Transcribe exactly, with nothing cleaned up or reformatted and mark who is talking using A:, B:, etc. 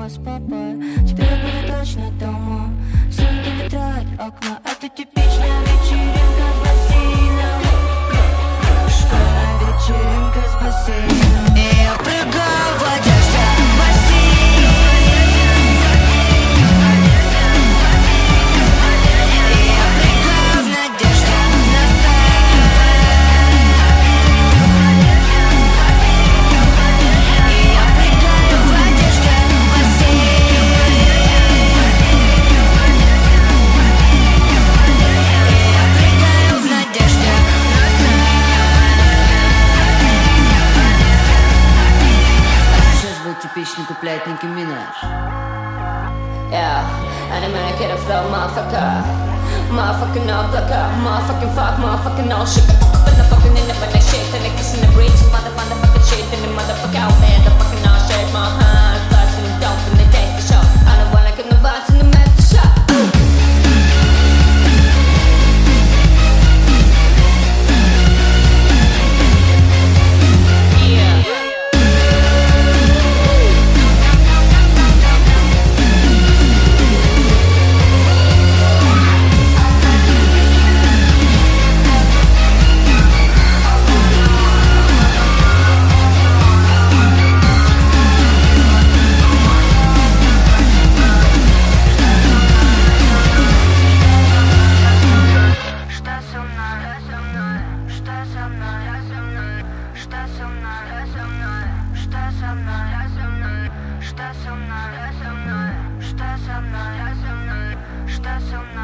A: с папой. Теперь я буду точно дома. Снеги ветрят окна. Это типичная вечеринка с бассейном. Вечеринка с бассейном. И я прыгаю в одежде в бассейн. И я прыгаю в надежде на секс. И я прыгаю в одежде в бассейн. И я прыгаю в надежде на секс. Сейчас был типичный куплет Ники Минаж.
B: Yeah, and I'm gonna get a flow, motherfucker. Motherfucking no blocker, motherfucking fuck, motherfucking no shit. But the fucking in the but that shit, and the kiss in the bridge, mother motherfucking shit, and the motherfucker out there, the fucking all shit, my hand, plus and the dope and the taste the show. I don't wanna get the vibes in the master shop.
A: Что со мной, что со мной, что со мной, что со мной.